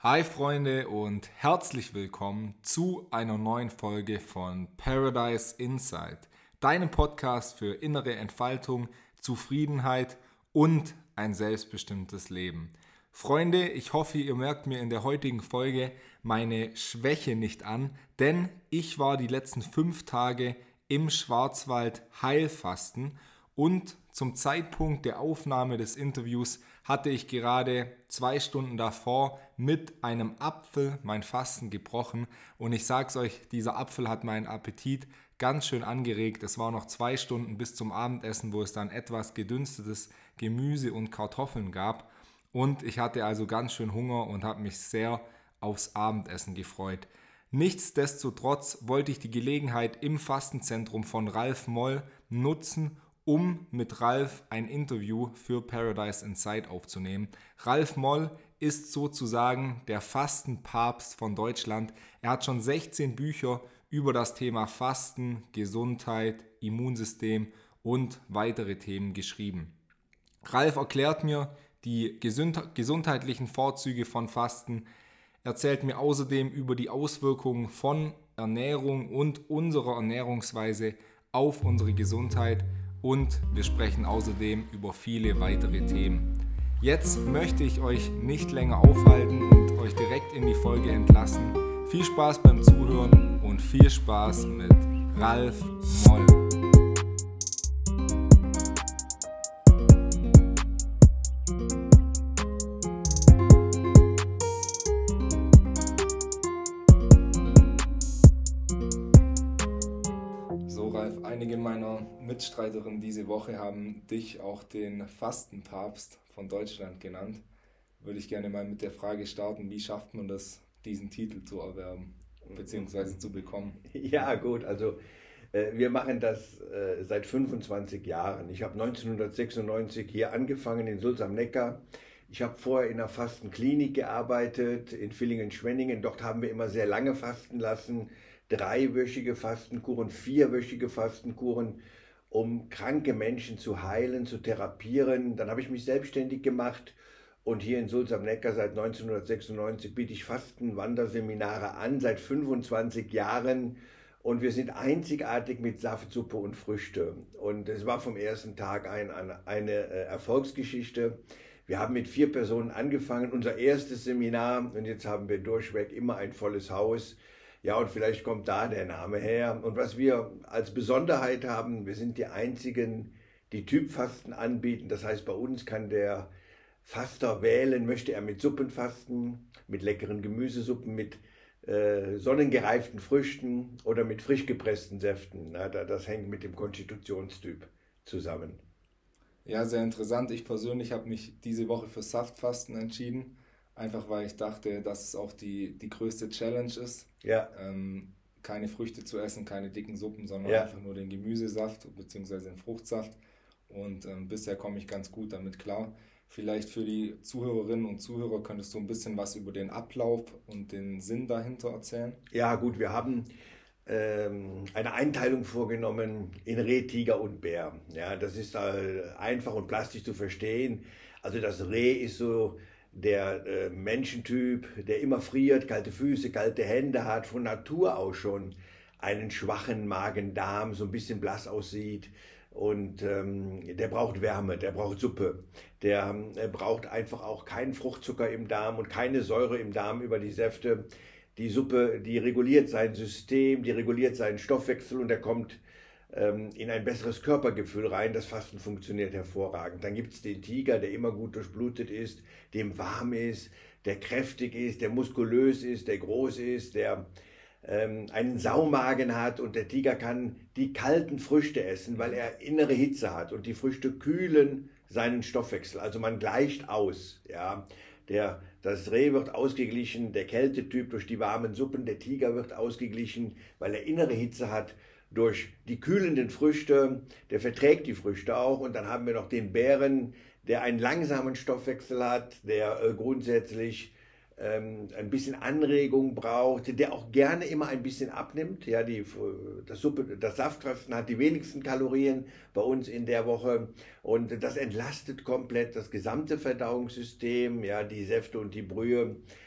Hi Freunde und herzlich willkommen zu einer neuen Folge von Paradise Insight, deinem Podcast für innere Entfaltung, Zufriedenheit und ein selbstbestimmtes Leben. Freunde, ich hoffe, ihr merkt mir in der heutigen Folge meine Schwäche nicht an, denn ich war die letzten 5 Tage im Schwarzwald Heilfasten und zum Zeitpunkt der Aufnahme des Interviews hatte ich gerade 2 Stunden davor mit einem Apfel mein Fasten gebrochen. Und ich sag's euch, dieser Apfel hat meinen Appetit ganz schön angeregt. Es waren noch 2 Stunden bis zum Abendessen, wo es dann etwas gedünstetes Gemüse und Kartoffeln gab. Und ich hatte also ganz schön Hunger und habe mich sehr aufs Abendessen gefreut. Nichtsdestotrotz wollte ich die Gelegenheit im Fastenzentrum von Ralf Moll nutzen, um mit Ralf ein Interview für Paradise Insight aufzunehmen. Ralf Moll ist sozusagen der Fastenpapst von Deutschland. Er hat schon 16 Bücher über das Thema Fasten, Gesundheit, Immunsystem und weitere Themen geschrieben. Ralf erklärt mir die gesundheitlichen Vorzüge von Fasten, erzählt mir außerdem über die Auswirkungen von Ernährung und unserer Ernährungsweise auf unsere Gesundheit und wir sprechen außerdem über viele weitere Themen. Jetzt möchte ich euch nicht länger aufhalten und euch direkt in die Folge entlassen. Viel Spaß beim Zuhören und viel Spaß mit Ralf Moll. Einige meiner Mitstreiterinnen diese Woche haben dich auch den Fastenpapst von Deutschland genannt. Würde ich gerne mal mit der Frage starten, wie schafft man das, diesen Titel zu erwerben bzw. zu bekommen? Ja gut, also wir machen das seit 25 Jahren. Ich habe 1996 hier angefangen in Sulz am Neckar. Ich habe vorher in einer Fastenklinik gearbeitet, in Villingen-Schwenningen. Dort haben wir immer sehr lange fasten lassen. 3-wöchige Fastenkuren, 4-wöchige Fastenkuren, um kranke Menschen zu heilen, zu therapieren. Dann habe ich mich selbstständig gemacht und hier in Sulz am Neckar seit 1996 biete ich Fastenwanderseminare an, seit 25 Jahren. Und wir sind einzigartig mit Saft, Suppe und Früchte. Und es war vom ersten Tag eine Erfolgsgeschichte. Wir haben mit 4 Personen angefangen, unser erstes Seminar, und jetzt haben wir durchweg immer ein volles Haus. Ja, und vielleicht kommt da der Name her. Und was wir als Besonderheit haben, wir sind die einzigen, die Typfasten anbieten. Das heißt, bei uns kann der Faster wählen, möchte er mit Suppen fasten, mit leckeren Gemüsesuppen, mit sonnengereiften Früchten oder mit frisch gepressten Säften. Na, das hängt mit dem Konstitutionstyp zusammen. Ja, sehr interessant. Ich persönlich habe mich diese Woche für Saftfasten entschieden. Einfach weil ich dachte, dass es auch die größte Challenge ist. Ja. Keine Früchte zu essen, keine dicken Suppen, sondern Ja. einfach nur den Gemüsesaft bzw. den Fruchtsaft. Und bisher komme ich ganz gut damit klar. Vielleicht für die Zuhörerinnen und Zuhörer könntest du ein bisschen was über den Ablauf und den Sinn dahinter erzählen? Ja gut, wir haben eine Einteilung vorgenommen in Reh, Tiger und Bär. Ja, das ist einfach und plastisch zu verstehen. Also das Reh ist so der Menschentyp, der immer friert, kalte Füße, kalte Hände hat, von Natur aus schon einen schwachen Magen-Darm, so ein bisschen blass aussieht. Und der braucht Wärme, der braucht Suppe, der braucht einfach auch keinen Fruchtzucker im Darm und keine Säure im Darm über die Säfte. Die Suppe, die reguliert sein System, die reguliert seinen Stoffwechsel und er kommt in ein besseres Körpergefühl rein. Das Fasten funktioniert hervorragend. Dann gibt es den Tiger, der immer gut durchblutet ist, dem warm ist, der kräftig ist, der muskulös ist, der groß ist, der einen Saumagen hat und der Tiger kann die kalten Früchte essen, weil er innere Hitze hat und die Früchte kühlen seinen Stoffwechsel. Also man gleicht aus. Ja. Das Reh wird ausgeglichen, der Kältetyp durch die warmen Suppen, der Tiger wird ausgeglichen, weil er innere Hitze hat durch die kühlenden Früchte, der verträgt die Früchte auch. Und dann haben wir noch den Bären, der einen langsamen Stoffwechsel hat, der grundsätzlich ein bisschen Anregung braucht, der auch gerne immer ein bisschen abnimmt. Ja, das Saftfasten hat die wenigsten Kalorien bei uns in der Woche und das entlastet komplett das gesamte Verdauungssystem, ja, die Säfte und die Brühe.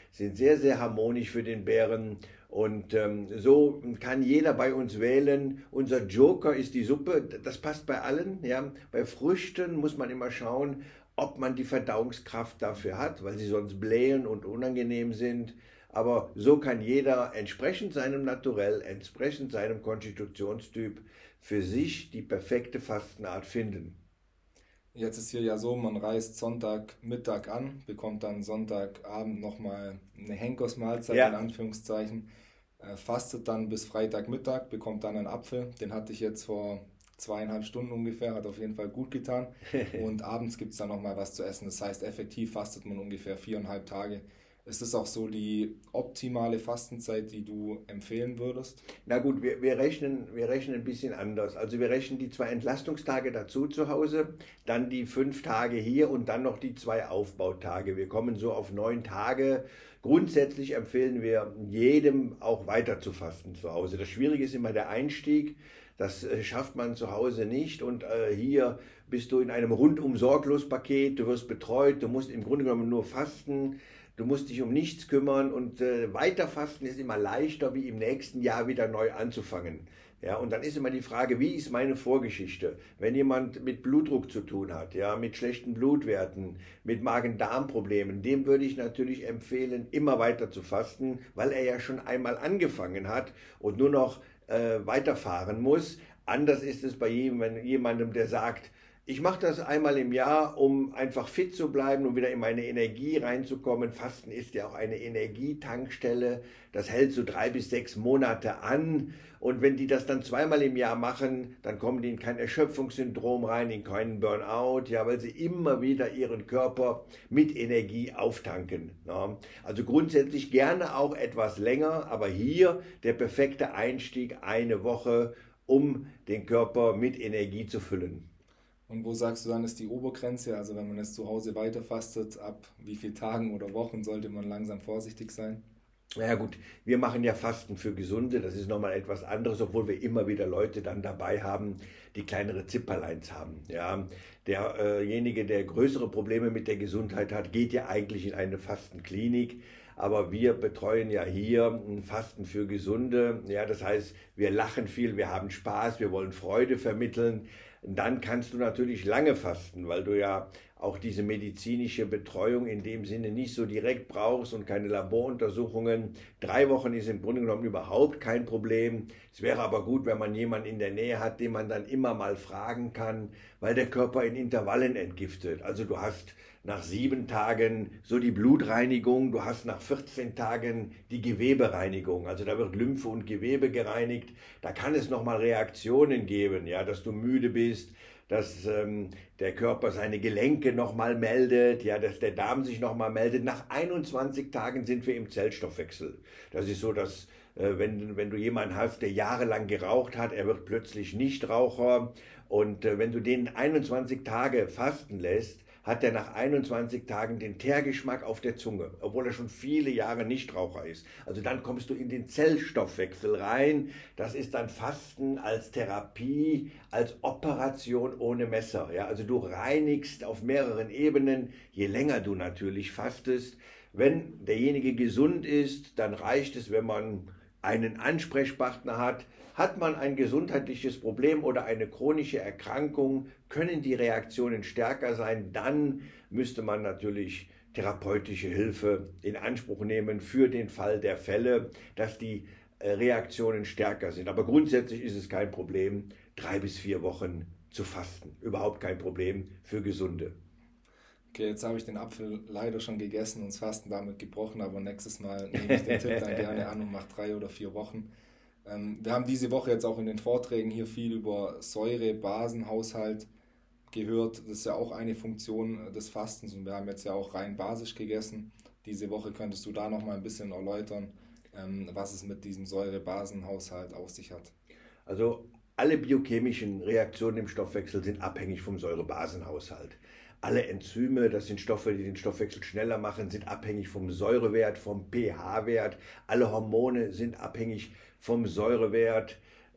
sind sehr, sehr harmonisch für den Bären. Und so kann jeder bei uns wählen. Unser Joker ist die Suppe. Das passt bei allen. Ja. Bei Früchten muss man immer schauen, ob man die Verdauungskraft dafür hat, weil sie sonst blähen und unangenehm sind. Aber so kann jeder entsprechend seinem Naturell, entsprechend seinem Konstitutionstyp für sich die perfekte Fastenart finden. Jetzt ist hier ja so, man reist Sonntagmittag an, bekommt dann Sonntagabend nochmal eine Henkersmahlzeit in Ja, Anführungszeichen, fastet dann bis Freitagmittag, bekommt dann einen Apfel. Den hatte ich jetzt vor 2,5 Stunden ungefähr, hat auf jeden Fall gut getan. Und abends gibt es dann nochmal was zu essen. Das heißt, effektiv fastet man ungefähr 4,5 Tage. Ist das auch so die optimale Fastenzeit, die du empfehlen würdest? na gut, wir rechnen ein bisschen anders. Also wir rechnen die 2 Entlastungstage dazu zu Hause, dann die 5 Tage hier und dann noch die 2 Aufbautage. Wir kommen so auf 9 Tage. Grundsätzlich empfehlen wir jedem auch weiter zu fasten zu Hause. Das Schwierige ist immer der Einstieg. Das schafft man zu Hause nicht und hier bist du in einem rundum sorglos Paket. Du wirst betreut, du musst im Grunde genommen nur fasten. Du musst dich um nichts kümmern und weiter fasten ist immer leichter, wie im nächsten Jahr wieder neu anzufangen. Ja, und dann ist immer die Frage, wie ist meine Vorgeschichte? Wenn jemand mit Blutdruck zu tun hat, ja, mit schlechten Blutwerten, mit Magen-Darm-Problemen, dem würde ich natürlich empfehlen, immer weiter zu fasten, weil er ja schon einmal angefangen hat und nur noch weiterfahren muss. Anders ist es bei jemandem, der sagt, ich mache das einmal im Jahr, um einfach fit zu bleiben, um wieder in meine Energie reinzukommen. Fasten ist ja auch eine Energietankstelle. Das hält so 3 bis 6 Monate an. Und wenn die das dann zweimal im Jahr machen, dann kommen die in kein Erschöpfungssyndrom rein, in keinen Burnout, ja, weil sie immer wieder ihren Körper mit Energie auftanken. Ja. Also grundsätzlich gerne auch etwas länger, aber hier der perfekte Einstieg, eine Woche, um den Körper mit Energie zu füllen. Und wo sagst du dann ist die Obergrenze? Also wenn man jetzt zu Hause weiter fastet, ab wie vielen Tagen oder Wochen sollte man langsam vorsichtig sein? Naja gut, wir machen ja Fasten für Gesunde, das ist nochmal etwas anderes, obwohl wir immer wieder Leute dann dabei haben, die kleinere Zipperleins haben. Ja, derjenige, der größere Probleme mit der Gesundheit hat, geht ja eigentlich in eine Fastenklinik. Aber wir betreuen ja hier ein Fasten für Gesunde. Ja, das heißt, wir lachen viel, wir haben Spaß, wir wollen Freude vermitteln. Dann kannst du natürlich lange fasten, weil du ja auch diese medizinische Betreuung in dem Sinne nicht so direkt brauchst und keine Laboruntersuchungen. 3 Wochen ist im Grunde genommen überhaupt kein Problem. Es wäre aber gut, wenn man jemanden in der Nähe hat, den man dann immer mal fragen kann, weil der Körper in Intervallen entgiftet. Also du hast nach 7 Tagen so die Blutreinigung, du hast nach 14 Tagen die Gewebereinigung. Also da wird Lymphe und Gewebe gereinigt. Da kann es nochmal Reaktionen geben, ja, dass du müde bist, dass der Körper seine Gelenke nochmal meldet, ja, dass der Darm sich nochmal meldet. Nach 21 Tagen sind wir im Zellstoffwechsel. Das ist so, dass wenn du jemanden hast, der jahrelang geraucht hat, er wird plötzlich Nichtraucher. Und wenn du den 21 Tage fasten lässt, hat er nach 21 Tagen den Teergeschmack auf der Zunge, obwohl er schon viele Jahre Nichtraucher ist. Also dann kommst du in den Zellstoffwechsel rein. Das ist dann Fasten als Therapie, als Operation ohne Messer. Ja, also du reinigst auf mehreren Ebenen, je länger du natürlich fastest. Wenn derjenige gesund ist, dann reicht es, wenn man einen Ansprechpartner hat. Hat man ein gesundheitliches Problem oder eine chronische Erkrankung, können die Reaktionen stärker sein, dann müsste man natürlich therapeutische Hilfe in Anspruch nehmen für den Fall der Fälle, dass die Reaktionen stärker sind. Aber grundsätzlich ist es kein Problem, 3 bis 4 Wochen zu fasten. Überhaupt kein Problem für Gesunde. Okay, jetzt habe ich den Apfel leider schon gegessen und das Fasten damit gebrochen, aber nächstes Mal nehme ich den Tipp dann gerne an und mache 3 oder 4 Wochen. Wir haben diese Woche jetzt auch in den Vorträgen hier viel über Säure-Basen-Haushalt gehört. Das ist ja auch eine Funktion des Fastens und wir haben jetzt ja auch rein basisch gegessen. Diese Woche könntest du da noch mal ein bisschen erläutern, was es mit diesem Säure-Basen-Haushalt auf sich hat. Also alle biochemischen Reaktionen im Stoffwechsel sind abhängig vom Säurebasenhaushalt. Alle Enzyme, das sind Stoffe, die den Stoffwechsel schneller machen, sind abhängig vom Säurewert, vom pH-Wert. Alle Hormone sind abhängig vom Säurewert.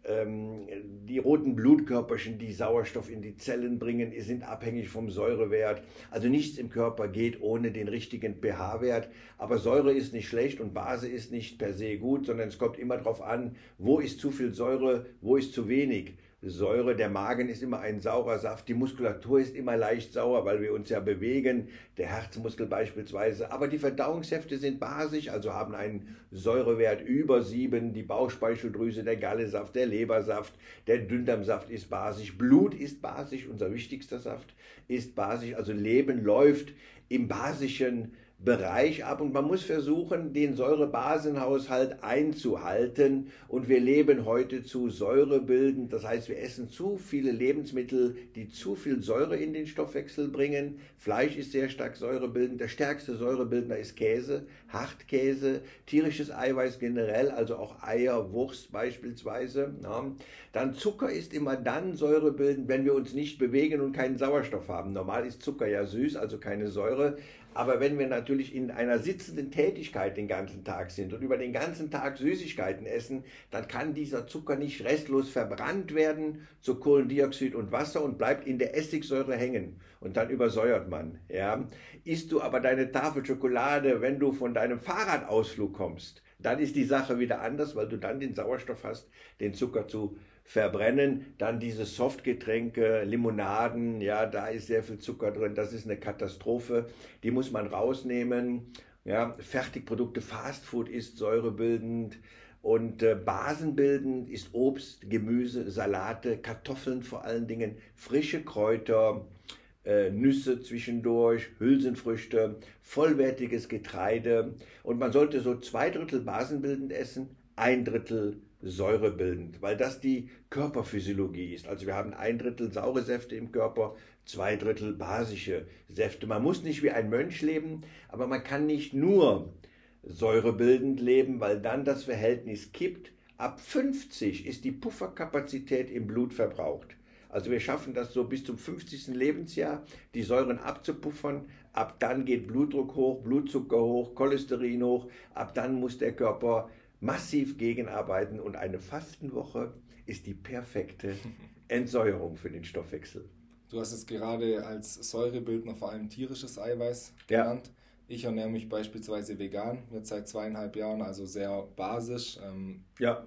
Die roten Blutkörperchen, die Sauerstoff in die Zellen bringen, sind abhängig vom Säurewert. Also nichts im Körper geht ohne den richtigen pH-Wert. Aber Säure ist nicht schlecht und Base ist nicht per se gut, sondern es kommt immer darauf an, wo ist zu viel Säure, wo ist zu wenig Säure. Der Magen ist immer ein saurer Saft, die Muskulatur ist immer leicht sauer, weil wir uns ja bewegen, der Herzmuskel beispielsweise. Aber die Verdauungssäfte sind basisch, also haben einen Säurewert über 7. Die Bauchspeicheldrüse, der Gallensaft, der Lebersaft, der Dünndarmsaft ist basisch. Blut ist basisch, unser wichtigster Saft ist basisch. Also Leben läuft im basischen Bereich ab und man muss versuchen, den Säurebasenhaushalt einzuhalten und wir leben heute zu säurebildend, das heißt wir essen zu viele Lebensmittel, die zu viel Säure in den Stoffwechsel bringen. Fleisch ist sehr stark säurebildend, der stärkste Säurebildner ist Käse, Hartkäse, tierisches Eiweiß generell, also auch Eier, Wurst beispielsweise. Ja. Dann Zucker ist immer dann säurebildend, wenn wir uns nicht bewegen und keinen Sauerstoff haben. Normal ist Zucker ja süß, also keine Säure. Aber wenn wir natürlich in einer sitzenden Tätigkeit den ganzen Tag sind und über den ganzen Tag Süßigkeiten essen, dann kann dieser Zucker nicht restlos verbrannt werden zu Kohlendioxid und Wasser und bleibt in der Essigsäure hängen. Und dann übersäuert man. Ja. Isst du aber deine Tafel Schokolade, wenn du von deinem Fahrradausflug kommst, dann ist die Sache wieder anders, weil du dann den Sauerstoff hast, den Zucker zu verbrennen. Dann diese Softgetränke, Limonaden, ja, da ist sehr viel Zucker drin, das ist eine Katastrophe, die muss man rausnehmen. Ja, Fertigprodukte, Fastfood ist säurebildend und basenbildend ist Obst, Gemüse, Salate, Kartoffeln vor allen Dingen, frische Kräuter, Nüsse zwischendurch, Hülsenfrüchte, vollwertiges Getreide und man sollte so 2/3 basenbildend essen, 1/3 säurebildend, weil das die Körperphysiologie ist. Also wir haben 1/3 saure Säfte im Körper, 2/3 basische Säfte. Man muss nicht wie ein Mönch leben, aber man kann nicht nur säurebildend leben, weil dann das Verhältnis kippt. Ab 50 ist die Pufferkapazität im Blut verbraucht. Also wir schaffen das so bis zum 50. Lebensjahr, die Säuren abzupuffern. Ab dann geht Blutdruck hoch, Blutzucker hoch, Cholesterin hoch. Ab dann muss der Körper massiv gegenarbeiten und eine Fastenwoche ist die perfekte Entsäuerung für den Stoffwechsel. Du hast es gerade als Säurebildner vor allem tierisches Eiweiß genannt. Ja. Ich ernähre mich beispielsweise vegan, jetzt seit 2,5 Jahren, also sehr basisch. Ja.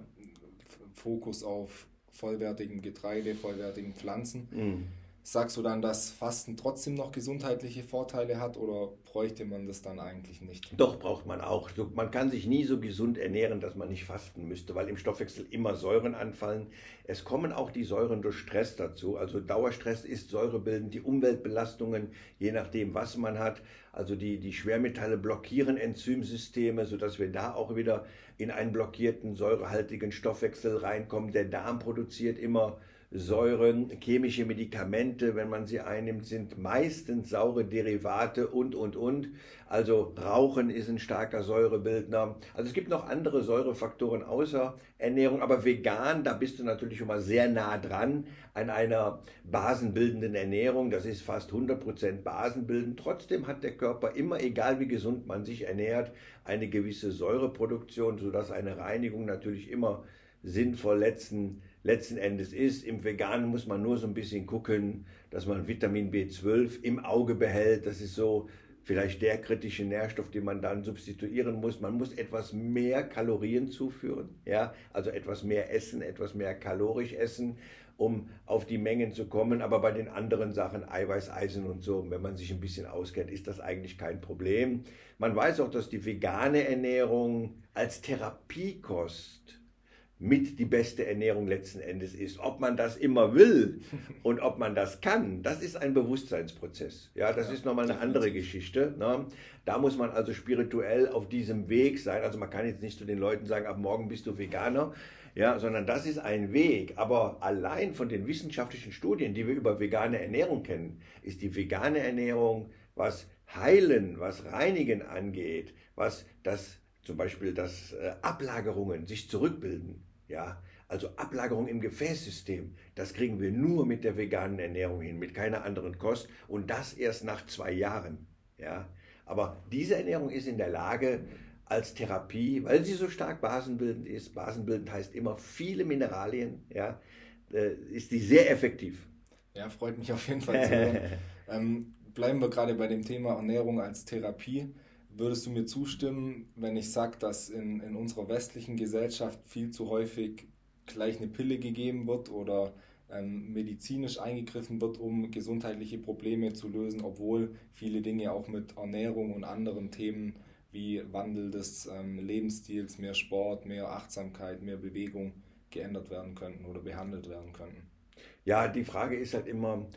Fokus auf vollwertigen Getreide, vollwertigen Pflanzen. Sagst du dann, dass Fasten trotzdem noch gesundheitliche Vorteile hat oder bräuchte man das dann eigentlich nicht? Doch, braucht man auch. Man kann sich nie so gesund ernähren, dass man nicht fasten müsste, weil im Stoffwechsel immer Säuren anfallen. Es kommen auch die Säuren durch Stress dazu. Also Dauerstress ist säurebildend, die Umweltbelastungen, je nachdem, was man hat. Also die Schwermetalle blockieren Enzymsysteme, sodass wir da auch wieder in einen blockierten, säurehaltigen Stoffwechsel reinkommen. Der Darm produziert immer Säuren, chemische Medikamente, wenn man sie einnimmt, sind meistens saure Derivate und. Also Rauchen ist ein starker Säurebildner. Also es gibt noch andere Säurefaktoren außer Ernährung, aber vegan, da bist du natürlich schon mal sehr nah dran an einer basenbildenden Ernährung. Das ist fast 100% basenbildend. Trotzdem hat der Körper immer, egal wie gesund man sich ernährt, eine gewisse Säureproduktion, sodass eine Reinigung natürlich immer sinnvoll letzten Endes ist. Im Veganen muss man nur so ein bisschen gucken, dass man Vitamin B12 im Auge behält. Das ist so vielleicht der kritische Nährstoff, den man dann substituieren muss. Man muss etwas mehr Kalorien zuführen, ja, also etwas mehr essen, etwas mehr kalorisch essen, um auf die Mengen zu kommen. Aber bei den anderen Sachen, Eiweiß, Eisen und so, wenn man sich ein bisschen auskennt, ist das eigentlich kein Problem. Man weiß auch, dass die vegane Ernährung als Therapiekost mit die beste Ernährung letzten Endes ist. Ob man das immer will und ob man das kann, das ist ein Bewusstseinsprozess. Ja, das ist nochmal eine andere Geschichte. Ne? Da muss man also spirituell auf diesem Weg sein. Also man kann jetzt nicht zu den Leuten sagen, ab morgen bist du Veganer, ja, sondern das ist ein Weg. Aber allein von den wissenschaftlichen Studien, die wir über vegane Ernährung kennen, ist die vegane Ernährung, was Heilen, was Reinigen angeht, was das zum Beispiel, dass Ablagerungen sich zurückbilden. Ja, also Ablagerung im Gefäßsystem, das kriegen wir nur mit der veganen Ernährung hin, mit keiner anderen Kost und das erst nach 2 Jahren. Ja, aber diese Ernährung ist in der Lage, als Therapie, weil sie so stark basenbildend ist. Basenbildend heißt immer viele Mineralien, ja, ist die sehr effektiv. Ja, freut mich auf jeden Fall zu hören. Bleiben wir gerade bei dem Thema Ernährung als Therapie. Würdest du mir zustimmen, wenn ich sage, dass in unserer westlichen Gesellschaft viel zu häufig gleich eine Pille gegeben wird oder medizinisch eingegriffen wird, um gesundheitliche Probleme zu lösen, obwohl viele Dinge auch mit Ernährung und anderen Themen wie Wandel des Lebensstils, mehr Sport, mehr Achtsamkeit, mehr Bewegung geändert werden könnten oder behandelt werden könnten? Ja, die Frage ist halt immer,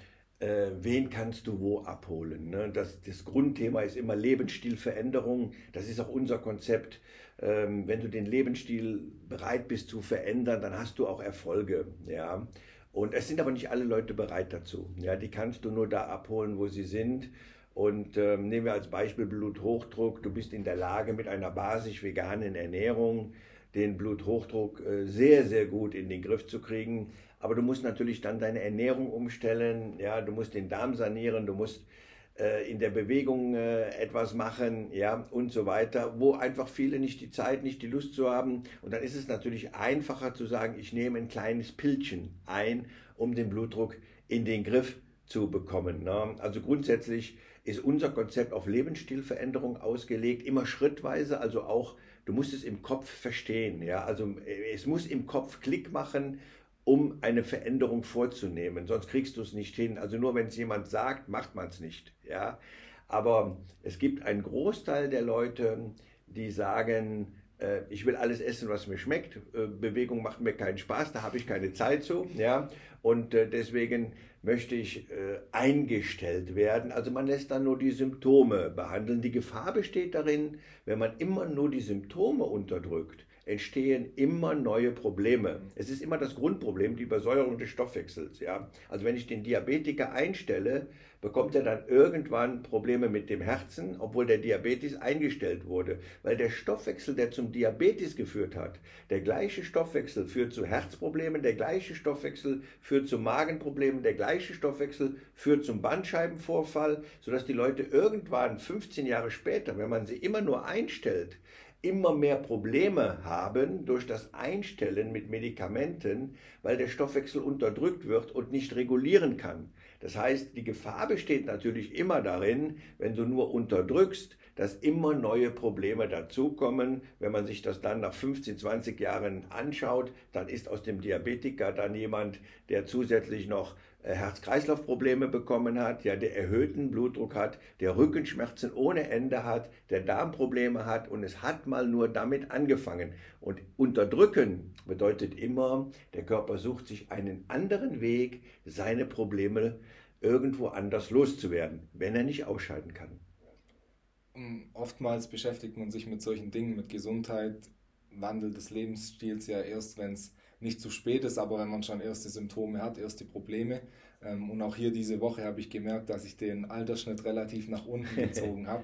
wen kannst du wo abholen? Ne? Das Grundthema ist immer Lebensstilveränderung. Das ist auch unser Konzept. Wenn du den Lebensstil bereit bist zu verändern, dann hast du auch Erfolge. Ja? Und es sind aber nicht alle Leute bereit dazu. Ja? Die kannst du nur da abholen, wo sie sind. Und nehmen wir als Beispiel Bluthochdruck. Du bist in der Lage, mit einer basisch-veganen Ernährung den Bluthochdruck sehr, sehr gut in den Griff zu kriegen. Aber du musst natürlich dann deine Ernährung umstellen, ja, du musst den Darm sanieren, du musst in der Bewegung etwas machen, ja, und so weiter, wo einfach viele nicht die Zeit, nicht die Lust zu haben. Und dann ist es natürlich einfacher zu sagen, ich nehme ein kleines Pillchen ein, um den Blutdruck in den Griff zu bekommen. Ne? Also grundsätzlich ist unser Konzept auf Lebensstilveränderung ausgelegt, immer schrittweise, also auch, du musst es im Kopf verstehen, ja, also es muss im Kopf Klick machen, um eine Veränderung vorzunehmen. Sonst kriegst du es nicht hin. Also nur wenn es jemand sagt, macht man es nicht. Ja? Aber es gibt einen Großteil der Leute, die sagen, ich will alles essen, was mir schmeckt. Bewegung macht mir keinen Spaß, da habe ich keine Zeit zu. Ja? Und deswegen möchte ich eingestellt werden. Also man lässt dann nur die Symptome behandeln. Die Gefahr besteht darin, wenn man immer nur die Symptome unterdrückt, entstehen immer neue Probleme. Es ist immer das Grundproblem, die Übersäuerung des Stoffwechsels. Ja? Also wenn ich den Diabetiker einstelle, bekommt er dann irgendwann Probleme mit dem Herzen, obwohl der Diabetes eingestellt wurde. Weil der Stoffwechsel, der zum Diabetes geführt hat, der gleiche Stoffwechsel führt zu Herzproblemen, der gleiche Stoffwechsel führt zu Magenproblemen, der gleiche Stoffwechsel führt zum Bandscheibenvorfall, sodass die Leute irgendwann 15 Jahre später, wenn man sie immer nur einstellt, immer mehr Probleme haben durch das Einstellen mit Medikamenten, weil der Stoffwechsel unterdrückt wird und nicht regulieren kann. Das heißt, die Gefahr besteht natürlich immer darin, wenn du nur unterdrückst, dass immer neue Probleme dazukommen. Wenn man sich das dann nach 15, 20 Jahren anschaut, dann ist aus dem Diabetiker dann jemand, der zusätzlich noch Herz-Kreislauf-Probleme bekommen hat, ja, der erhöhten Blutdruck hat, der Rückenschmerzen ohne Ende hat, der Darmprobleme hat und es hat mal nur damit angefangen. Und unterdrücken bedeutet immer, der Körper sucht sich einen anderen Weg, seine Probleme irgendwo anders loszuwerden, wenn er nicht ausscheiden kann. Oftmals beschäftigt man sich mit solchen Dingen, mit Gesundheit, Wandel des Lebensstils ja erst, wenn es nicht zu spät ist, aber wenn man schon erste Symptome hat, erste Probleme. Und auch hier diese Woche habe ich gemerkt, dass ich den Altersschnitt relativ nach unten gezogen habe.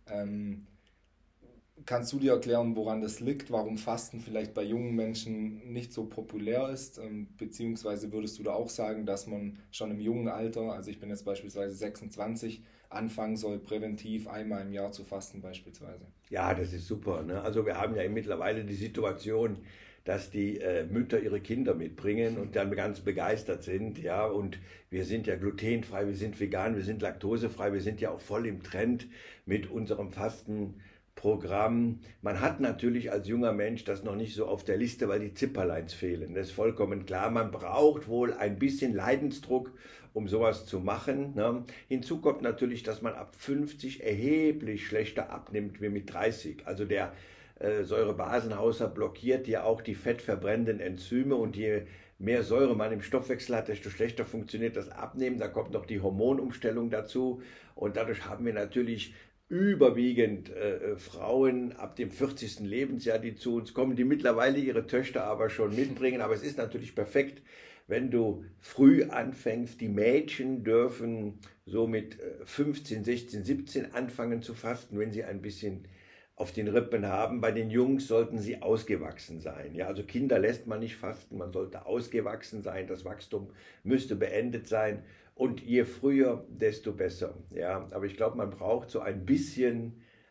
Kannst du dir erklären, woran das liegt, warum Fasten vielleicht bei jungen Menschen nicht so populär ist? Beziehungsweise würdest du da auch sagen, dass man schon im jungen Alter, also ich bin jetzt beispielsweise 26, anfangen soll, präventiv einmal im Jahr zu fasten beispielsweise? Ja, das ist super. Ne? Also wir haben ja mittlerweile die Situation, dass die Mütter ihre Kinder mitbringen und dann ganz begeistert sind. Ja, und wir sind ja glutenfrei, wir sind vegan, wir sind laktosefrei, wir sind ja auch voll im Trend mit unserem Fastenprogramm. Man hat natürlich als junger Mensch das noch nicht so auf der Liste, weil die Zipperleins fehlen. Das ist vollkommen klar. Man braucht wohl ein bisschen Leidensdruck, um sowas zu machen. Ne? Hinzu kommt natürlich, dass man ab 50 erheblich schlechter abnimmt wie mit 30. Also der Säurebasenhaushalt blockiert ja auch die fettverbrennenden Enzyme und je mehr Säure man im Stoffwechsel hat, desto schlechter funktioniert das Abnehmen. Da kommt noch die Hormonumstellung dazu und dadurch haben wir natürlich überwiegend Frauen ab dem 40. Lebensjahr, die zu uns kommen, die mittlerweile ihre Töchter aber schon mitbringen. Aber es ist natürlich perfekt, wenn du früh anfängst. Die Mädchen dürfen so mit 15, 16, 17 anfangen zu fasten, wenn sie ein bisschen auf den Rippen haben. Bei den Jungs sollten sie ausgewachsen sein. Ja, also Kinder lässt man nicht fasten, man sollte ausgewachsen sein. Das Wachstum müsste beendet sein. Und je früher, desto besser. Ja, aber ich glaube, man braucht so ein bisschen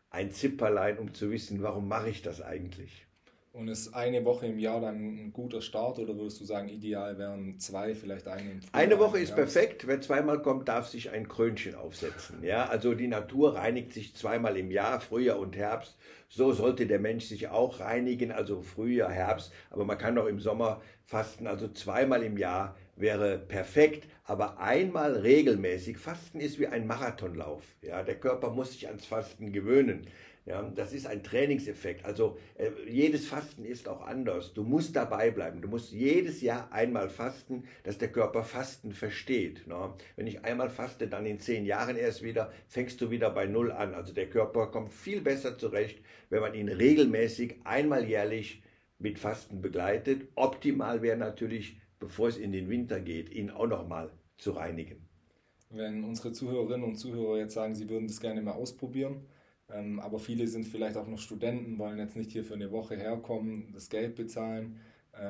ein Zipperlein, um zu wissen, warum mache ich das eigentlich. Und ist eine Woche im Jahr dann ein guter Start oder würdest du sagen, ideal wären 2, vielleicht eine im Eine Frühjahr, Woche eine im ist Herbst? perfekt. Wer zweimal kommt, darf sich ein Krönchen aufsetzen. Ja, also die Natur reinigt sich zweimal im Jahr, Frühjahr und Herbst. So sollte der Mensch sich auch reinigen, also Frühjahr, Herbst. Aber man kann auch im Sommer fasten. Also zweimal im Jahr wäre perfekt. Aber einmal regelmäßig. Fasten ist wie ein Marathonlauf. Ja, der Körper muss sich ans Fasten gewöhnen. Ja, das ist ein Trainingseffekt. Also jedes Fasten ist auch anders. Du musst dabei bleiben. Du musst jedes Jahr einmal fasten, dass der Körper Fasten versteht. Ne? Wenn ich einmal faste, dann in 10 Jahren erst wieder, fängst du wieder bei Null an. Also der Körper kommt viel besser zurecht, wenn man ihn regelmäßig einmal jährlich mit Fasten begleitet. Optimal wäre natürlich, bevor es in den Winter geht, ihn auch nochmal zu reinigen. Wenn unsere Zuhörerinnen und Zuhörer jetzt sagen, sie würden das gerne mal ausprobieren, aber viele sind vielleicht auch noch Studenten, wollen jetzt nicht hier für eine Woche herkommen, das Geld bezahlen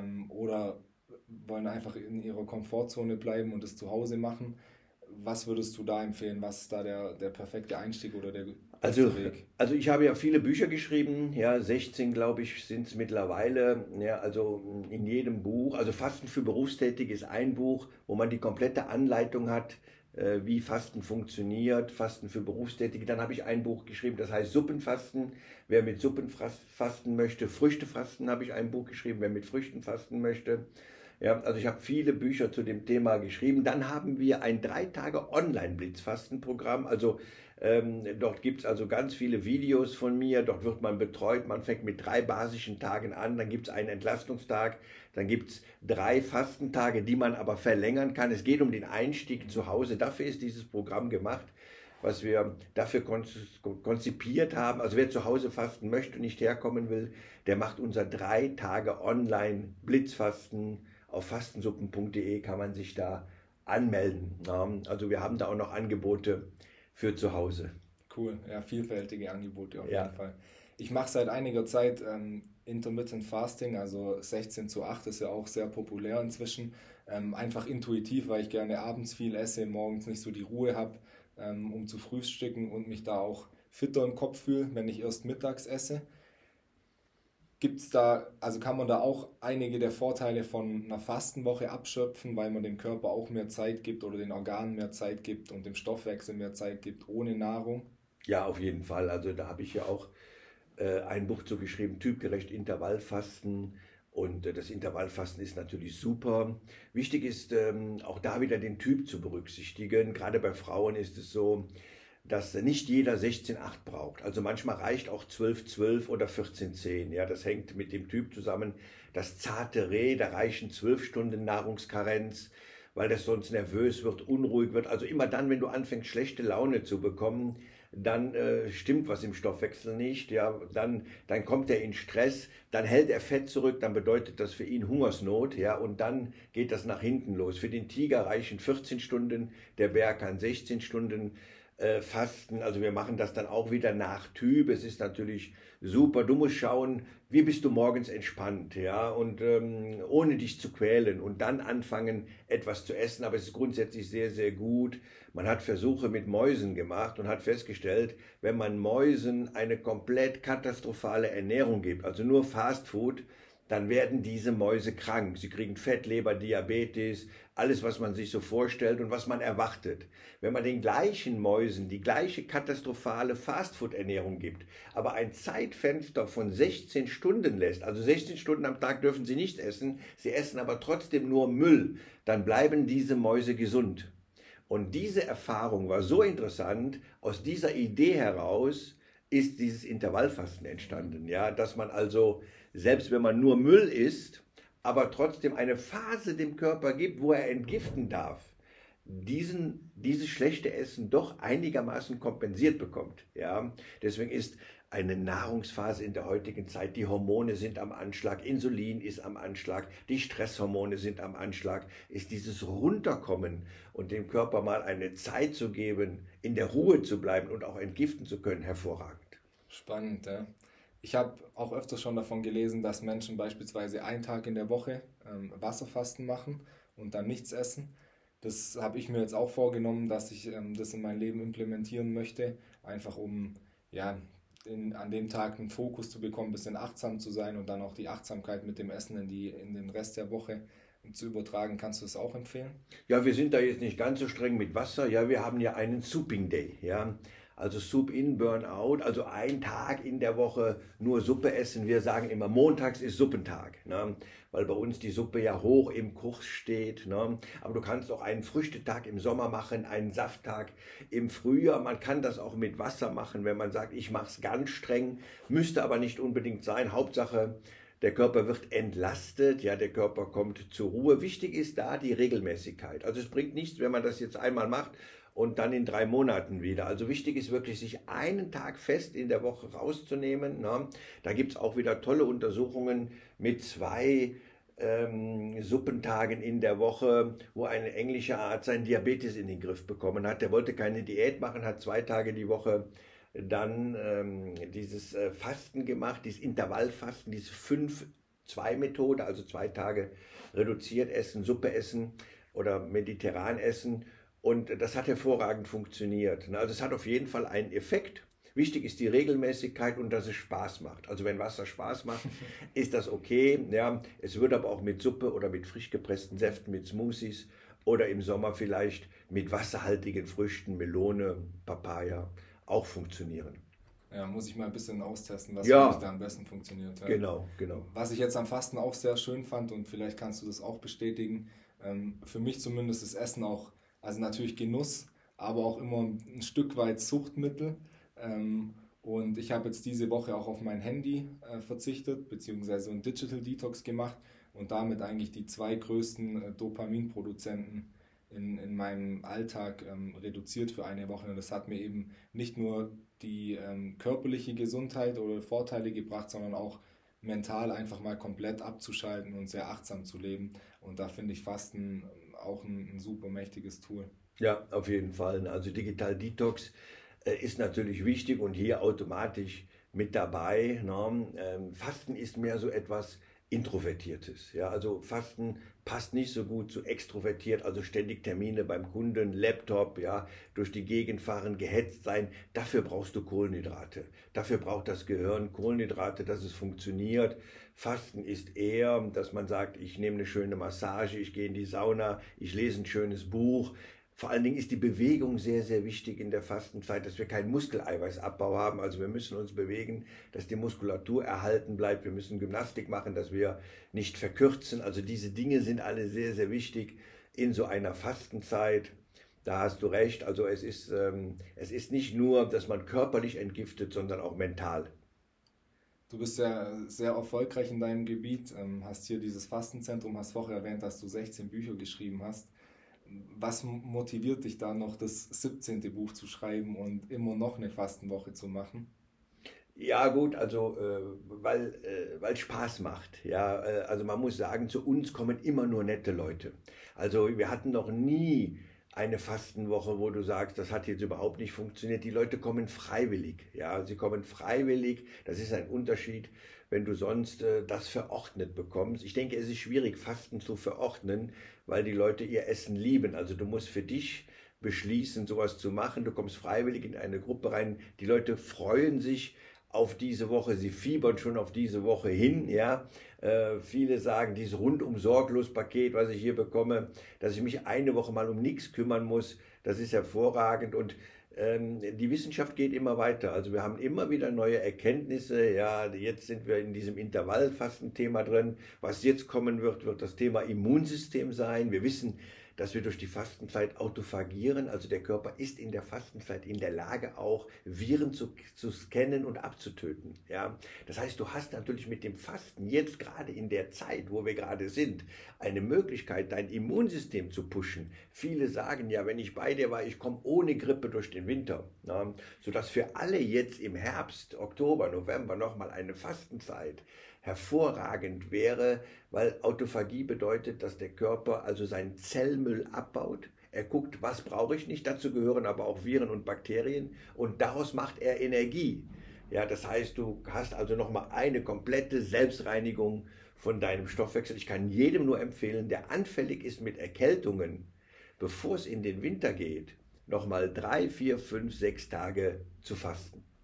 oder wollen einfach in ihrer Komfortzone bleiben und es zu Hause machen. Was würdest du da empfehlen? Was ist da der perfekte Einstieg oder der Also, beste Weg? also ich habe ja viele Bücher geschrieben, ja, 16 glaube ich sind es mittlerweile, ja, also in jedem Buch, also Fasten für Berufstätige ist ein Buch, wo man die komplette Anleitung hat, wie Fasten funktioniert, Fasten für Berufstätige. Dann habe ich ein Buch geschrieben, das heißt Suppenfasten, wer mit Suppen fasten möchte. Früchtefasten habe ich ein Buch geschrieben, wer mit Früchten fasten möchte. Ja, also ich habe viele Bücher zu dem Thema geschrieben. Dann haben wir ein 3 Tage Online-Blitzfastenprogramm. Also dort gibt es also ganz viele Videos von mir. Dort wird man betreut. Man fängt mit 3 basischen Tagen an. Dann gibt es einen Entlastungstag. Dann gibt es 3 Fastentage, die man aber verlängern kann. Es geht um den Einstieg zu Hause. Dafür ist dieses Programm gemacht, was wir dafür konzipiert haben. Also wer zu Hause fasten möchte und nicht herkommen will, der macht unser 3 Tage Online-Blitzfasten. Auf fastensuppen.de kann man sich da anmelden. Also wir haben da auch noch Angebote für zu Hause. Cool, ja, vielfältige Angebote auf jeden Ja, Fall. Ich mache seit einiger Zeit Intermittent Fasting, also 16:8 ist ja auch sehr populär inzwischen. Einfach intuitiv, weil ich gerne abends viel esse, morgens nicht so die Ruhe habe, um zu frühstücken und mich da auch fitter im Kopf fühle, wenn ich erst mittags esse. Gibt's da, also kann man da auch einige der Vorteile von einer Fastenwoche abschöpfen, weil man dem Körper auch mehr Zeit gibt oder den Organen mehr Zeit gibt und dem Stoffwechsel mehr Zeit gibt ohne Nahrung? ja, auf jeden Fall. Also da habe ich ja auch ein Buch zu geschrieben, typgerecht Intervallfasten. Und das Intervallfasten ist natürlich super. Wichtig ist auch da wieder den Typ zu berücksichtigen. Gerade bei Frauen ist es so, dass nicht jeder 16,8 braucht. Also manchmal reicht auch 12,12 oder 14,10. Ja, das hängt mit dem Typ zusammen. Das zarte Reh, da reichen 12 Stunden Nahrungskarenz, weil das sonst nervös wird, unruhig wird. Also immer dann, wenn du anfängst, schlechte Laune zu bekommen, dann stimmt was im Stoffwechsel nicht. Ja, dann kommt er in Stress, dann hält er Fett zurück, dann bedeutet das für ihn Hungersnot. Ja, und dann geht das nach hinten los. Für den Tiger reichen 14 Stunden, der Bär kann 16 Stunden fasten. Also wir machen das dann auch wieder nach Typ. Es ist natürlich super. Du musst schauen, wie bist du morgens entspannt, ja, und ohne dich zu quälen und dann anfangen, etwas zu essen. Aber es ist grundsätzlich sehr, sehr gut. Man hat Versuche mit Mäusen gemacht und hat festgestellt, wenn man Mäusen eine komplett katastrophale Ernährung gibt, also nur Fast Food, dann werden diese Mäuse krank. Sie kriegen Fettleber, Diabetes, alles, was man sich so vorstellt und was man erwartet. Wenn man den gleichen Mäusen die gleiche katastrophale Fastfood-Ernährung gibt, aber ein Zeitfenster von 16 Stunden lässt, also 16 Stunden am Tag dürfen sie nicht essen, sie essen aber trotzdem nur Müll, dann bleiben diese Mäuse gesund. Und diese Erfahrung war so interessant, aus dieser Idee heraus ist dieses Intervallfasten entstanden, ja, dass man also, selbst wenn man nur Müll isst, aber trotzdem eine Phase dem Körper gibt, wo er entgiften darf, dieses schlechte Essen doch einigermaßen kompensiert bekommt. Ja? Deswegen ist eine Nahrungsphase in der heutigen Zeit, die Hormone sind am Anschlag, Insulin ist am Anschlag, die Stresshormone sind am Anschlag, ist dieses Runterkommen und dem Körper mal eine Zeit zu geben, in der Ruhe zu bleiben und auch entgiften zu können, hervorragend. Spannend, ja. Ich habe auch öfters schon davon gelesen, dass Menschen beispielsweise einen Tag in der Woche Wasserfasten machen und dann nichts essen. Das habe ich mir jetzt auch vorgenommen, dass ich das in mein Leben implementieren möchte, einfach um ja, an dem Tag einen Fokus zu bekommen, ein bisschen achtsam zu sein und dann auch die Achtsamkeit mit dem Essen in den Rest der Woche zu übertragen. Kannst du das auch empfehlen? Ja, wir sind da jetzt nicht ganz so streng mit Wasser. Ja, wir haben ja einen Souping Day. Ja, also Soup in, Burnout, also ein Tag in der Woche nur Suppe essen. Wir sagen immer, montags ist Suppentag, ne? Weil bei uns die Suppe ja hoch im Kurs steht. Ne? Aber du kannst auch einen Früchtetag im Sommer machen, einen Safttag im Frühjahr. Man kann das auch mit Wasser machen, wenn man sagt, ich mache es ganz streng. Müsste aber nicht unbedingt sein. Hauptsache, der Körper wird entlastet, ja, der Körper kommt zur Ruhe. Wichtig ist da die Regelmäßigkeit. Also es bringt nichts, wenn man das jetzt einmal macht und dann in 3 Monaten wieder. Also wichtig ist wirklich, sich einen Tag fest in der Woche rauszunehmen. Ne? Da gibt es auch wieder tolle Untersuchungen mit 2 Suppentagen in der Woche, wo ein englischer Arzt seinen Diabetes in den Griff bekommen hat. Der wollte keine Diät machen, hat 2 Tage die Woche dann dieses Fasten gemacht, dieses Intervallfasten, diese 5-2-Methode, also 2 Tage reduziert essen, Suppe essen oder mediterran essen. Und das hat hervorragend funktioniert. Also es hat auf jeden Fall einen Effekt. Wichtig ist die Regelmäßigkeit und dass es Spaß macht. Also wenn Wasser Spaß macht, ist das okay. Ja, es wird aber auch mit Suppe oder mit frisch gepressten Säften, mit Smoothies oder im Sommer vielleicht mit wasserhaltigen Früchten, Melone, Papaya auch funktionieren. Ja, muss ich mal ein bisschen austesten, was für mich Ja, da am besten funktioniert. Ja. genau, genau. Was ich jetzt am Fasten auch sehr schön fand und vielleicht kannst du das auch bestätigen, für mich zumindest ist Essen auch, also natürlich Genuss, aber auch immer ein Stück weit Suchtmittel. Und ich habe jetzt diese Woche auch auf mein Handy verzichtet, beziehungsweise einen Digital Detox gemacht und damit eigentlich die 2 größten Dopaminproduzenten in meinem Alltag reduziert für eine Woche. Und das hat mir eben nicht nur die körperliche Gesundheit oder Vorteile gebracht, sondern auch mental einfach mal komplett abzuschalten und sehr achtsam zu leben. Und da finde ich Fasten auch ein super mächtiges Tool. Ja, auf jeden Fall. Also Digital Detox ist natürlich wichtig und hier automatisch mit dabei. Ne? Fasten ist mehr so etwas Introvertiertes. Ja? Also Fasten passt nicht so gut zu extrovertiert, also ständig Termine beim Kunden, Laptop, ja, durch die Gegend fahren, gehetzt sein. Dafür brauchst du Kohlenhydrate. Dafür braucht das Gehirn Kohlenhydrate, dass es funktioniert. Fasten ist eher, dass man sagt, ich nehme eine schöne Massage, ich gehe in die Sauna, ich lese ein schönes Buch. Vor allen Dingen ist die Bewegung sehr, sehr wichtig in der Fastenzeit, dass wir keinen Muskeleiweißabbau haben. Also wir müssen uns bewegen, dass die Muskulatur erhalten bleibt. Wir müssen Gymnastik machen, dass wir nicht verkürzen. Also diese Dinge sind alle sehr, sehr wichtig in so einer Fastenzeit. Da hast du recht. Also es ist nicht nur, dass man körperlich entgiftet, sondern auch mental. Du bist ja sehr erfolgreich in deinem Gebiet, hast hier dieses Fastenzentrum, hast vorher erwähnt, dass du 16 Bücher geschrieben hast. Was motiviert dich da noch, das 17. Buch zu schreiben und immer noch eine Fastenwoche zu machen? Ja gut, also weil Spaß macht. Ja, also man muss sagen, zu uns kommen immer nur nette Leute. Also wir hatten noch nie eine Fastenwoche, wo du sagst, das hat jetzt überhaupt nicht funktioniert. Die Leute kommen freiwillig. Ja, sie kommen freiwillig. Das ist ein Unterschied, wenn du sonst das verordnet bekommst. Ich denke, es ist schwierig, Fasten zu verordnen, weil die Leute ihr Essen lieben. Also du musst für dich beschließen, sowas zu machen. Du kommst freiwillig in eine Gruppe rein. Die Leute freuen sich auf diese Woche, sie fiebern schon auf diese Woche hin, ja. Viele sagen, dieses rundum sorglos Paket, was ich hier bekomme, dass ich mich eine Woche mal um nichts kümmern muss, das ist hervorragend und die Wissenschaft geht immer weiter. Also wir haben immer wieder neue Erkenntnisse. Ja, jetzt sind wir in diesem Intervallfasten-Thema drin. Was jetzt kommen wird, wird das Thema Immunsystem sein. Wir wissen, dass wir durch die Fastenzeit autophagieren. Also der Körper ist in der Fastenzeit in der Lage, auch Viren zu scannen und abzutöten. Ja? Das heißt, du hast natürlich mit dem Fasten jetzt gerade in der Zeit, wo wir gerade sind, eine Möglichkeit, dein Immunsystem zu pushen. Viele sagen ja, wenn ich bei dir war, ich komme ohne Grippe durch den Winter. Ja? Sodass für alle jetzt im Herbst, Oktober, November nochmal eine Fastenzeit hervorragend wäre, weil Autophagie bedeutet, dass der Körper also seinen Zellmüll abbaut. Er guckt, was brauche ich nicht, dazu gehören aber auch Viren und Bakterien und daraus macht er Energie. Ja, das heißt, du hast also nochmal eine komplette Selbstreinigung von deinem Stoffwechsel. Ich kann jedem nur empfehlen, der anfällig ist mit Erkältungen, bevor es in den Winter geht, nochmal 3, 4, 5, 6 Tage zu fasten.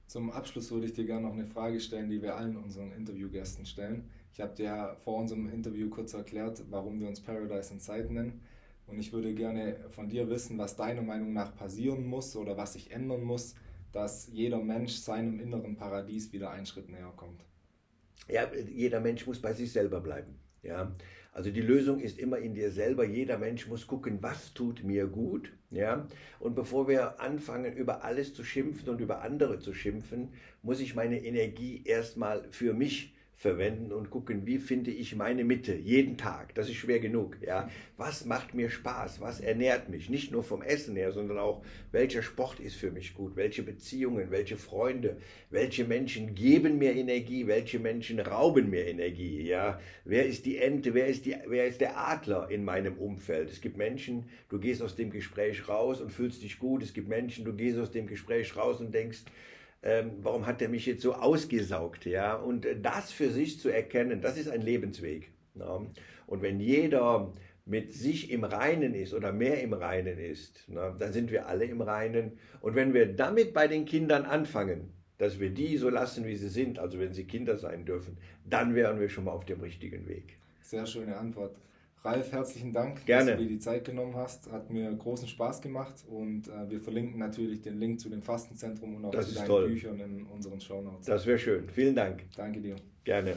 Zum Abschluss würde ich dir gerne noch eine Frage stellen, die wir allen unseren Interviewgästen stellen. Ich habe dir ja vor unserem Interview kurz erklärt, warum wir uns Paradise Inside nennen. Und ich würde gerne von dir wissen, was deiner Meinung nach passieren muss oder was sich ändern muss, dass jeder Mensch seinem inneren Paradies wieder einen Schritt näher kommt. Ja, jeder Mensch muss bei sich selber bleiben. Ja, also die Lösung ist immer in dir selber. Jeder Mensch muss gucken, was tut mir gut. Ja, und bevor wir anfangen, über alles zu schimpfen und über andere zu schimpfen, muss ich meine Energie erstmal für mich verwenden und gucken, wie finde ich meine Mitte jeden Tag. Das ist schwer genug. Ja, was macht mir Spaß? Was ernährt mich? Nicht nur vom Essen her, sondern auch, welcher Sport ist für mich gut? Welche Beziehungen? Welche Freunde? Welche Menschen geben mir Energie? Welche Menschen rauben mir Energie? Ja, wer ist die Ente? Wer ist der Adler in meinem Umfeld? Es gibt Menschen, du gehst aus dem Gespräch raus und fühlst dich gut. Es gibt Menschen, du gehst aus dem Gespräch raus und denkst, warum hat der mich jetzt so ausgesaugt? Ja? Und das für sich zu erkennen, das ist ein Lebensweg. Ja? Und wenn jeder mit sich im Reinen ist oder mehr im Reinen ist, na, dann sind wir alle im Reinen. Und wenn wir damit bei den Kindern anfangen, dass wir die so lassen, wie sie sind, also wenn sie Kinder sein dürfen, dann wären wir schon mal auf dem richtigen Weg. Sehr schöne Antwort. Ralf, herzlichen Dank, Gerne, dass du dir die Zeit genommen hast. Hat mir großen Spaß gemacht und wir verlinken natürlich den Link zu dem Fastenzentrum und auch zu deinen Büchern in unseren Shownotes. Das wäre schön. Vielen Dank. Danke dir. Gerne.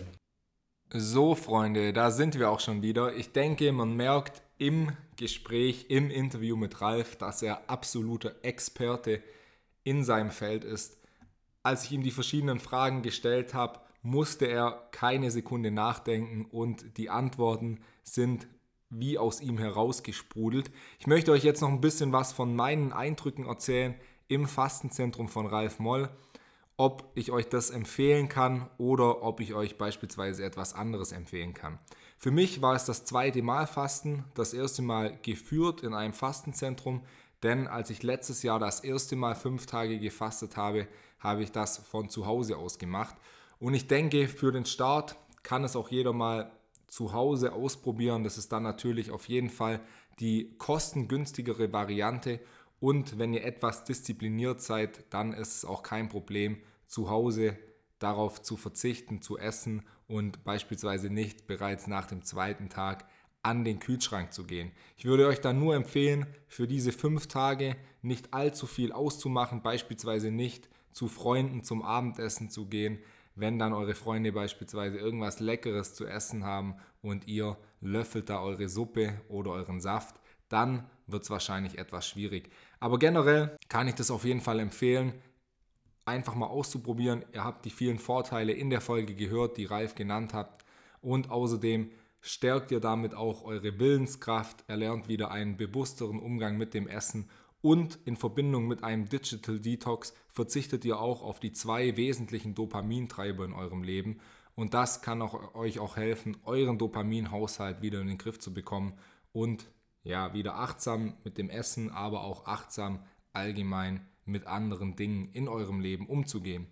So, Freunde, da sind wir auch schon wieder. Ich denke, man merkt im Gespräch, im Interview mit Ralf, dass er absoluter Experte in seinem Feld ist. Als ich ihm die verschiedenen Fragen gestellt habe, musste er keine Sekunde nachdenken und die Antworten sind wie aus ihm herausgesprudelt. Ich möchte euch jetzt noch ein bisschen was von meinen Eindrücken erzählen im Fastenzentrum von Ralf Moll, ob ich euch das empfehlen kann oder ob ich euch beispielsweise etwas anderes empfehlen kann. Für mich war es das 2. Mal Fasten, das erste Mal geführt in einem Fastenzentrum, denn als ich letztes Jahr das erste Mal 5 Tage gefastet habe, habe ich das von zu Hause aus gemacht. Und ich denke, für den Start kann es auch jeder mal zu Hause ausprobieren. Das ist dann natürlich auf jeden Fall die kostengünstigere Variante. Und wenn ihr etwas diszipliniert seid, dann ist es auch kein Problem, zu Hause darauf zu verzichten, zu essen und beispielsweise nicht bereits nach dem 2. Tag an den Kühlschrank zu gehen. Ich würde euch dann nur empfehlen, für diese 5 Tage nicht allzu viel auszumachen, beispielsweise nicht zu Freunden zum Abendessen zu gehen, wenn dann eure Freunde beispielsweise irgendwas Leckeres zu essen haben und ihr löffelt da eure Suppe oder euren Saft, dann wird es wahrscheinlich etwas schwierig. Aber generell kann ich das auf jeden Fall empfehlen, einfach mal auszuprobieren. Ihr habt die vielen Vorteile in der Folge gehört, die Ralf genannt hat. Und außerdem stärkt ihr damit auch eure Willenskraft, erlernt wieder einen bewussteren Umgang mit dem Essen. Und in Verbindung mit einem Digital Detox verzichtet ihr auch auf die 2 wesentlichen Dopamintreiber in eurem Leben. Und das kann euch auch helfen, euren Dopaminhaushalt wieder in den Griff zu bekommen und ja, wieder achtsam mit dem Essen, aber auch achtsam allgemein mit anderen Dingen in eurem Leben umzugehen.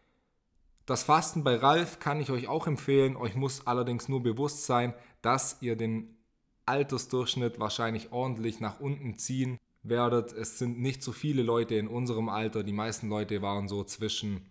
Das Fasten bei Ralf kann ich euch auch empfehlen. Euch muss allerdings nur bewusst sein, dass ihr den Altersdurchschnitt wahrscheinlich ordentlich nach unten ziehen werdet. Es sind nicht so viele Leute in unserem Alter. Die meisten Leute waren so zwischen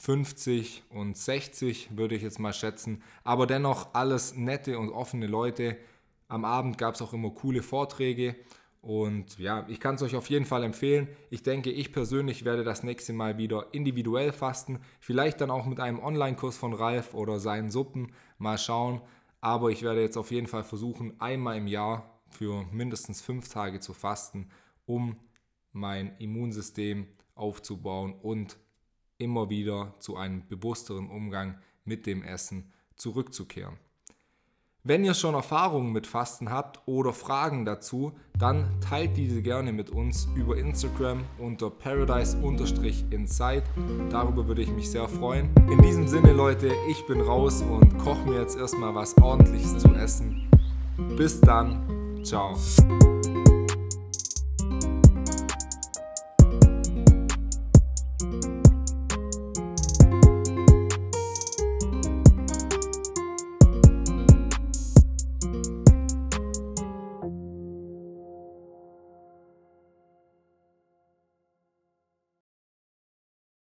50 und 60, würde ich jetzt mal schätzen. Aber dennoch alles nette und offene Leute. Am Abend gab es auch immer coole Vorträge. Und ja, ich kann es euch auf jeden Fall empfehlen. Ich denke, ich persönlich werde das nächste Mal wieder individuell fasten. Vielleicht dann auch mit einem Online-Kurs von Ralf oder seinen Suppen. Mal schauen. Aber ich werde jetzt auf jeden Fall versuchen, einmal im Jahr für mindestens 5 Tage zu fasten, um mein Immunsystem aufzubauen und immer wieder zu einem bewussteren Umgang mit dem Essen zurückzukehren. Wenn ihr schon Erfahrungen mit Fasten habt oder Fragen dazu, dann teilt diese gerne mit uns über Instagram unter paradise_inside. Darüber würde ich mich sehr freuen. In diesem Sinne, Leute, ich bin raus und koche mir jetzt erstmal was Ordentliches zu essen. Bis dann. Ciao.